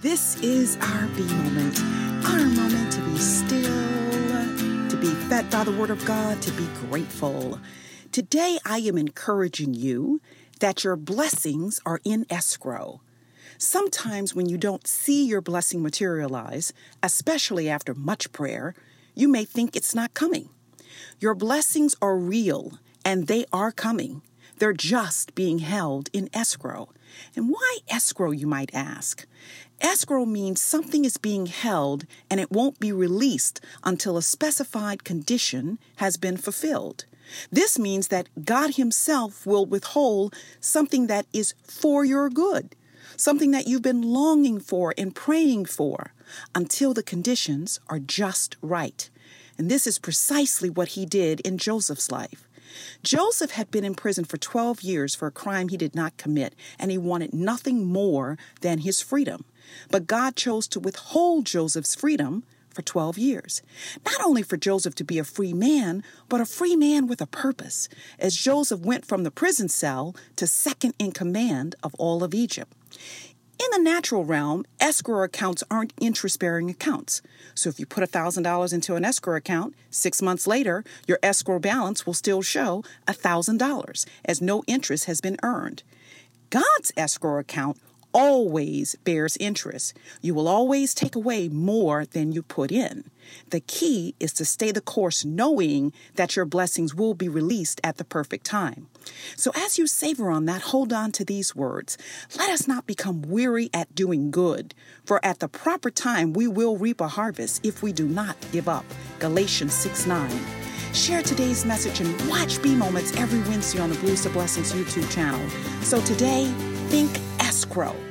This is our B moment, our moment to be still, to be fed by the Word of God, to be grateful. Today, I am encouraging you that your blessings are in escrow. Sometimes when you don't see your blessing materialize, especially after much prayer, you may think it's not coming. Your blessings are real, and they are coming. They're just being held in escrow. And why escrow, you might ask? Escrow means something is being held and it won't be released until a specified condition has been fulfilled. This means that God Himself will withhold something that is for your good, something that you've been longing for and praying for until the conditions are just right. And this is precisely what He did in Joseph's life. Joseph had been in prison for 12 years for a crime he did not commit, and he wanted nothing more than his freedom. But God chose to withhold Joseph's freedom for 12 years. Not only for Joseph to be a free man, but a free man with a purpose, as Joseph went from the prison cell to second in command of all of Egypt. In the natural realm, escrow accounts aren't interest-bearing accounts. So if you put $1,000 into an escrow account, 6 months later, your escrow balance will still show $1,000, as no interest has been earned. God's escrow account always bears interest. You will always take away more than you put in. The key is to stay the course, knowing that your blessings will be released at the perfect time. So as you savor on that, hold on to these words. Let us not become weary at doing good, for at the proper time we will reap a harvest if we do not give up. Galatians 6:9. Share today's message and watch B Moments every Wednesday on the Blues to Blessings YouTube channel. So today, think escrow.